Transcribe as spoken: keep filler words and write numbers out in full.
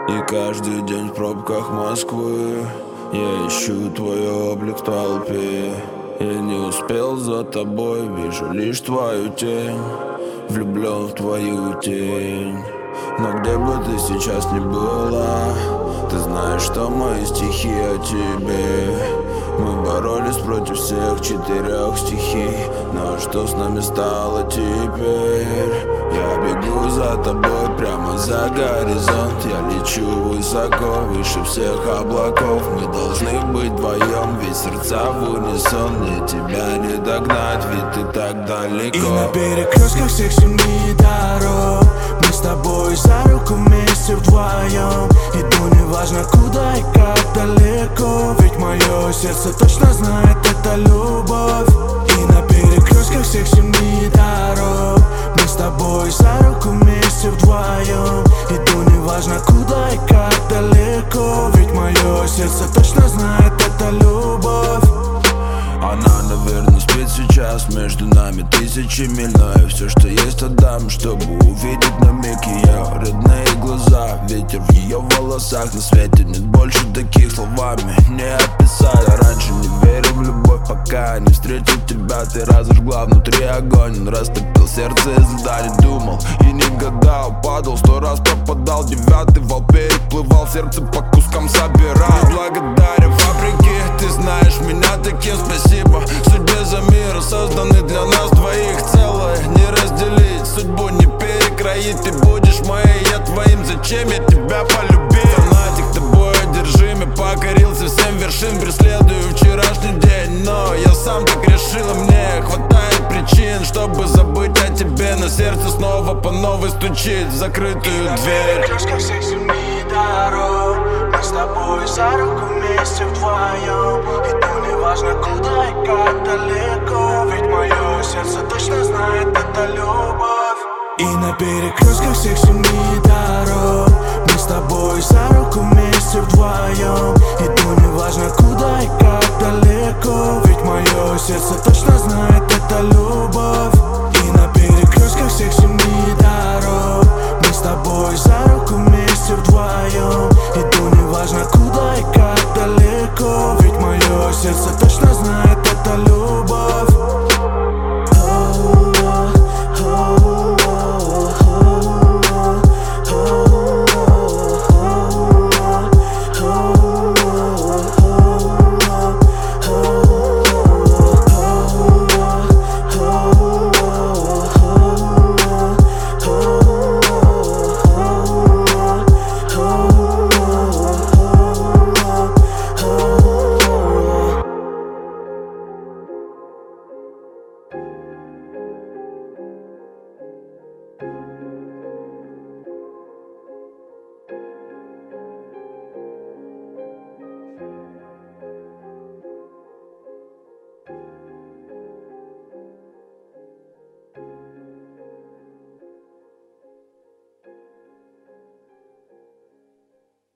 И каждый день в пробках Москвы я ищу твой облик в толпе. Я не успел за тобой, вижу лишь твою тень. Влюблен в твою тень. Но где бы ты сейчас ни была, ты знаешь, что мои стихи о тебе. Мы боролись против всех четырех стихий, но что с нами стало теперь? Я бегу за тобой прямо за горизонт. Я лечу высоко, выше всех облаков. Мы должны быть вдвоем, ведь сердца в унисон. Мне тебя не догнать, ведь ты так далеко. И на перекрестках всех семи дорог мы с тобой за руку вместе вдвоем. Иду неважно куда и как далеко, ведь мое сердце точно знает, это любовь. И на перекрестках всех семи дорог мы с тобой за руку вместе вдвоем. Иду неважно куда и как далеко, ведь мое сердце точно знает, это любовь. Она, наверное, спит сейчас, между нами тысячи миль. Но я все, что есть, отдам, чтобы увидеть на миг ее родные глаза. Ветер в ее волосах, на свете нет больше таких словами не описать. Я раньше не верил в любовь, пока не встретил тебя. Ты разожгла внутри огонь, он растопил сердце и задание. Думал и не гадал, падал, сто раз попадал. Девятый вал переплывал, сердце по кускам собирал. Не благодарен вопреки, ты знаешь меня таким, спасибо судьбе за мир, созданы для нас двоих. Целое не разделить, судьбу не перекроить. Ты будешь моей, я твоим, зачем я тебя полюбил? Фанатик, тобой одержим, я покорился всем вершин. Преследую вчерашний день, но я сам так решил. И мне хватает причин, чтобы забыть о тебе. Но сердце снова по новой стучит в закрытую дверь. На всех семи дорог мы с тобой за руку вместе вдвоем. Иду неважно куда и как далеко, ведь мое сердце точно знает, это любовь. И на перекрестках всех семи дорог мы с тобой за руку вместе вдвоем. Иду неважно куда и как далеко, ведь мое сердце точно знает, это любовь.